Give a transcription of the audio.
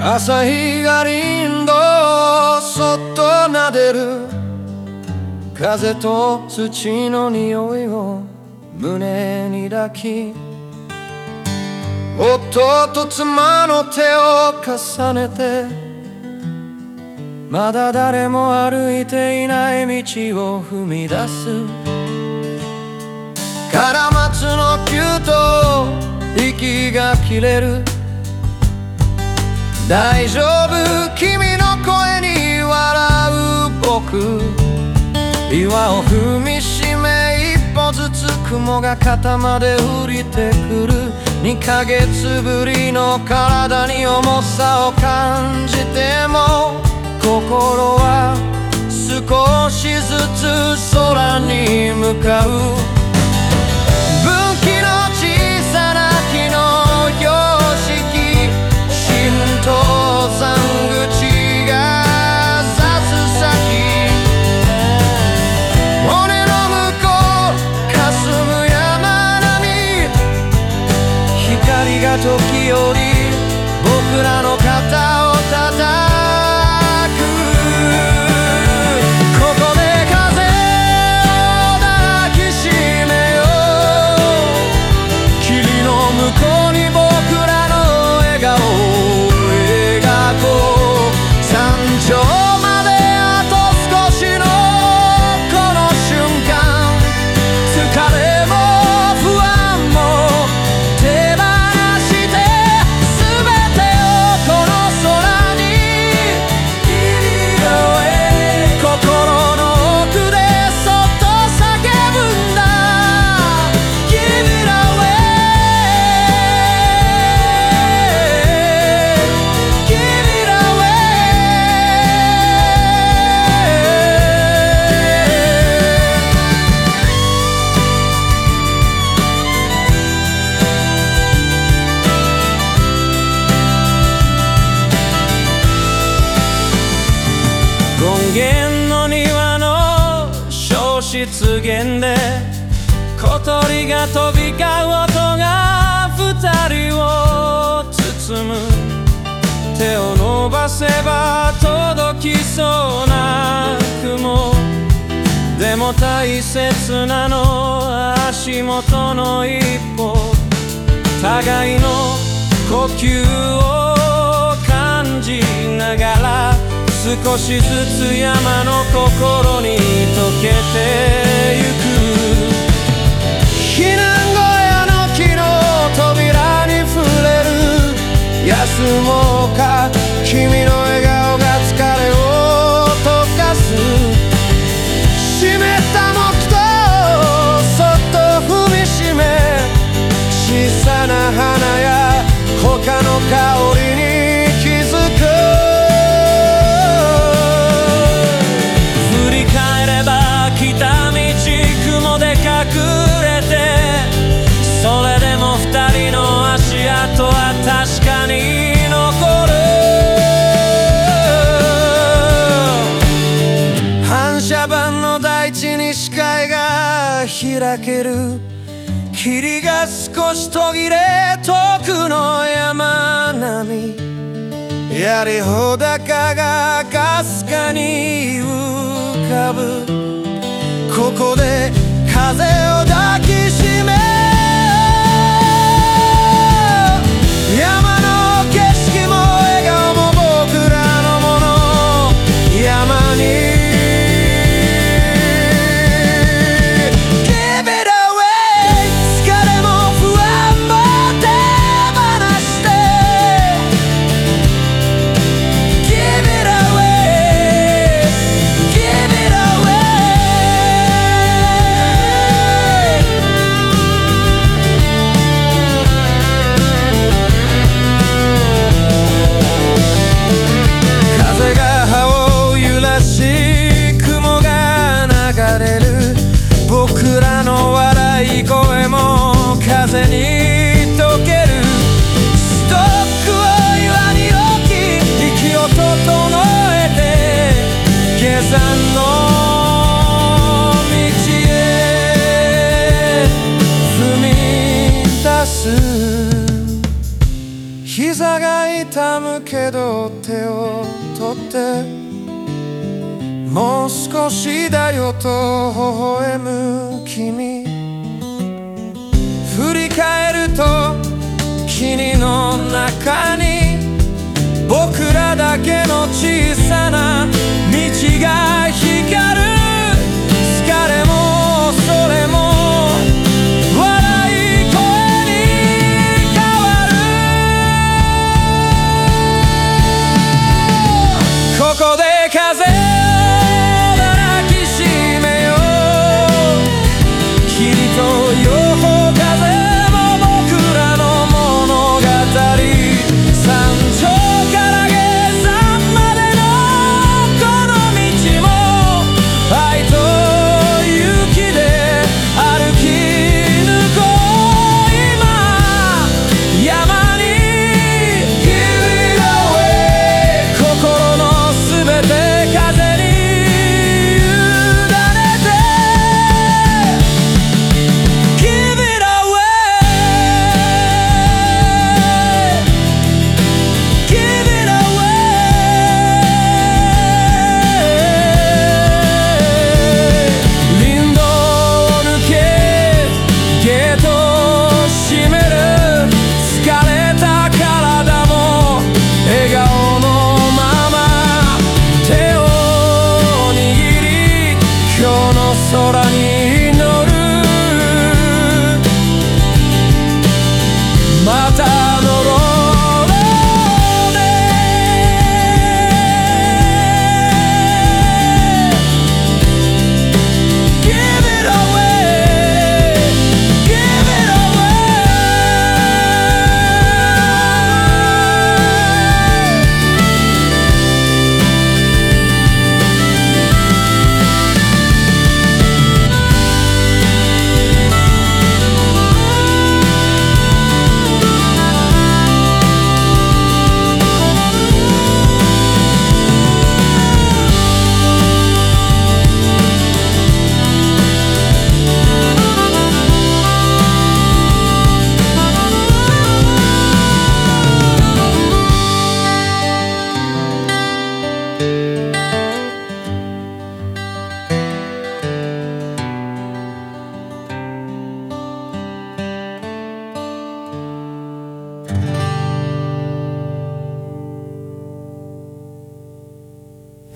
朝日が林道をそっと撫でる風と土の匂いを胸に抱き、夫と妻の手を重ねて、まだ誰も歩いていない道を踏み出す。カラマツのキュート息が切れる。大丈夫君の声に笑う僕。岩を踏みしめ一歩ずつ雲が肩まで降りてくる。2ヶ月ぶりの体に重さを感じても、心は少しずつ空に向かう。分岐の小さな木の標識、新登山口が指す先、尾根の向こう霞む山並み、光が時折僕らの肩を叩く。権現の庭の小湿原で小鳥が飛び交う音が二人を包む。手を伸ばせば届きそうな雲でも大切なの足元の一歩。互いの呼吸を感じながら少しずつ山の心に溶けてゆく。避難小屋の木の扉に触れる。休もうか君の笑顔が疲れを溶かす。湿った木とそっと踏みしめ、小さな花や他の香りに気づく。来た道雲で隠れて、それでも二人の足跡は確かに残る。反射板の大地に視界が開ける。霧が少し途切れ遠くの山並み、槍穂高がかすかに浮かぶ。ここで風を抱きしめ、山の景色も笑顔も僕らのもの。山にGive it away、 疲れも不安も手放して Give it away、 Give it away。 ってもう少しだよと微笑む君振り返ると君の中に僕らだけの小さ